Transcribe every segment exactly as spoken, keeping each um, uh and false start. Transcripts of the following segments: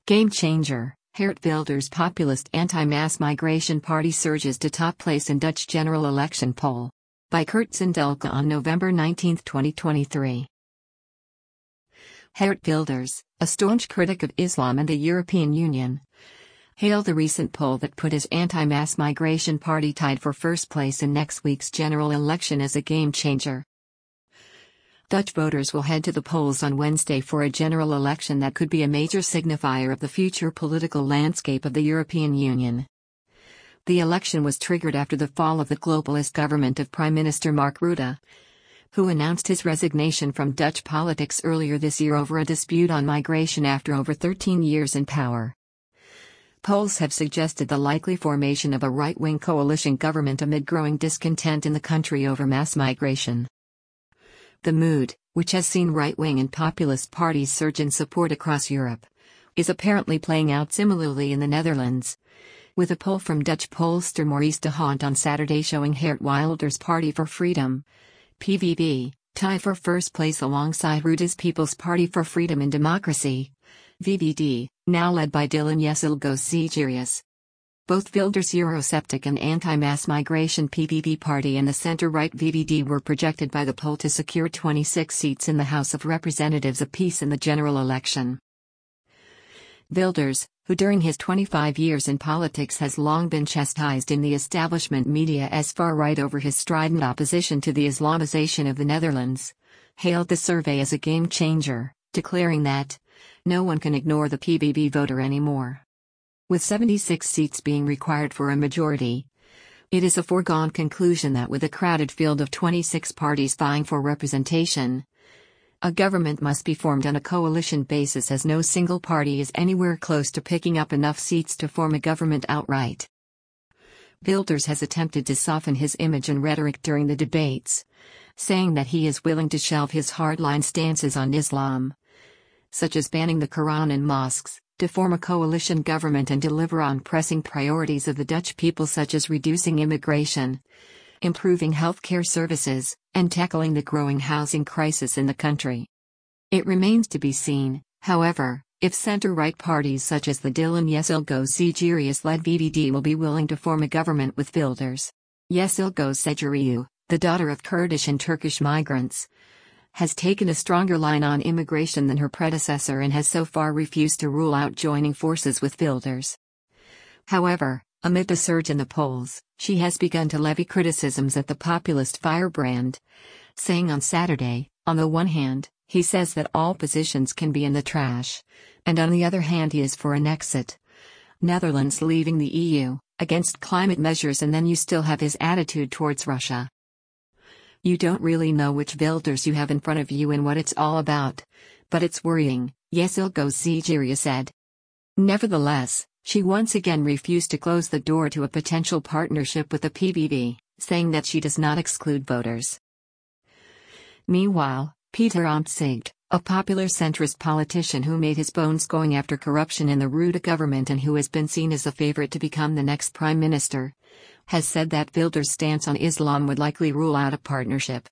Game changer, Geert Wilders' populist anti-mass migration party surges to top place in Dutch general election poll. By Kurt Zindelke on November nineteenth, twenty twenty-three. Geert Wilders, a staunch critic of Islam and the European Union, hailed the recent poll that put his anti-mass migration party tied for first place in next week's general election as a game changer. Dutch voters will head to the polls on Wednesday for a general election that could be a major signifier of the future political landscape of the European Union. The election was triggered after the fall of the globalist government of Prime Minister Mark Rutte, who announced his resignation from Dutch politics earlier this year over a dispute on migration after over thirteen years in power. Polls have suggested the likely formation of a right-wing coalition government amid growing discontent in the country over mass migration. The mood, which has seen right-wing and populist parties surge in support across Europe, is apparently playing out similarly in the Netherlands, with a poll from Dutch pollster Maurice de Hond on Saturday showing Geert Wilders' Party for Freedom, P V B, tied for first place alongside Rutte's People's Party for Freedom and Democracy, V V D, now led by Dylan Yesilgoes Sigerius. Both Wilders' Eurosceptic and anti-mass migration P V B party and the centre-right V V D were projected by the poll to secure twenty-six seats in the House of Representatives apiece in the general election. Wilders, who during his twenty-five years in politics has long been chastised in the establishment media as far-right over his strident opposition to the Islamization of the Netherlands, hailed the survey as a game changer, declaring that no one can ignore the P V B voter anymore. With seventy-six seats being required for a majority, it is a foregone conclusion that with a crowded field of twenty-six parties vying for representation, a government must be formed on a coalition basis, as no single party is anywhere close to picking up enough seats to form a government outright. Wilders has attempted to soften his image and rhetoric during the debates, saying that he is willing to shelve his hardline stances on Islam, such as banning the Quran in mosques, to form a coalition government and deliver on pressing priorities of the Dutch people such as reducing immigration, improving healthcare services, and tackling the growing housing crisis in the country. It remains to be seen, however, if centre-right parties such as the Dylan Yesilgoes Sigerius-led V V D will be willing to form a government with Wilders. Yesilgoes Sigeriu, the daughter of Kurdish and Turkish migrants, has taken a stronger line on immigration than her predecessor and has so far refused to rule out joining forces with Wilders. However, amid the surge in the polls, she has begun to levy criticisms at the populist firebrand, saying on Saturday, on the one hand, he says that all positions can be in the trash, and on the other hand he is for an exit, Netherlands leaving the E U, against climate measures, and then you still have his attitude towards Russia. You don't really know which Wilders you have in front of you and what it's all about, but it's worrying, Yesilgoes Sigerius said. Nevertheless, she once again refused to close the door to a potential partnership with the P V B, saying that she does not exclude voters. Meanwhile, Peter Omtzigt, a popular centrist politician who made his bones going after corruption in the Rutte government and who has been seen as a favorite to become the next prime minister, has said that Wilders' stance on Islam would likely rule out a partnership.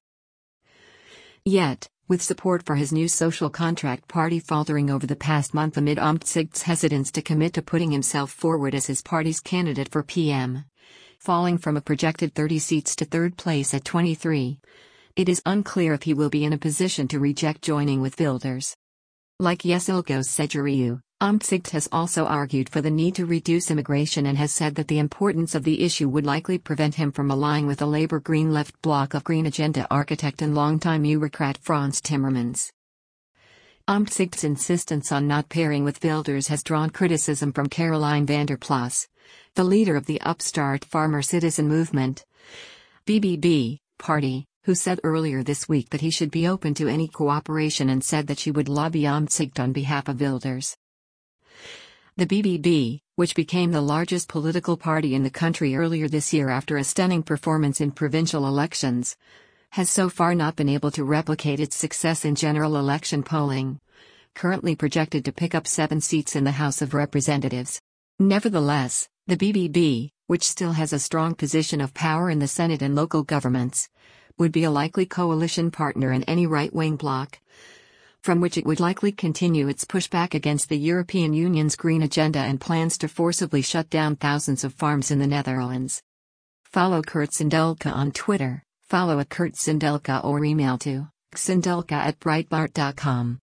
Yet, with support for his new social contract party faltering over the past month amid Omtzigt's hesitance to commit to putting himself forward as his party's candidate for P M, falling from a projected thirty seats to third place at twenty-three, it is unclear if he will be in a position to reject joining with Wilders. Like Yesilgoes Sigeriu, Omtzigt has also argued for the need to reduce immigration and has said that the importance of the issue would likely prevent him from allying with the Labour Green Left bloc of Green Agenda architect and longtime Eurocrat Frans Timmermans. Omtzigt's insistence on not pairing with Wilders has drawn criticism from Caroline van der Plas, the leader of the upstart Farmer Citizen Movement, B B B, party, who said earlier this week that he should be open to any cooperation and said that she would lobby Omtzigt on behalf of Wilders. The B B B, which became the largest political party in the country earlier this year after a stunning performance in provincial elections, has so far not been able to replicate its success in general election polling, currently projected to pick up seven seats in the House of Representatives. Nevertheless, the B B B, which still has a strong position of power in the Senate and local governments, would be a likely coalition partner in any right-wing bloc, from which it would likely continue its pushback against the European Union's green agenda and plans to forcibly shut down thousands of farms in the Netherlands. Follow Kurt Sindelka on Twitter, follow at Kurt Sindelka or email to sindelka at breitbart dot com.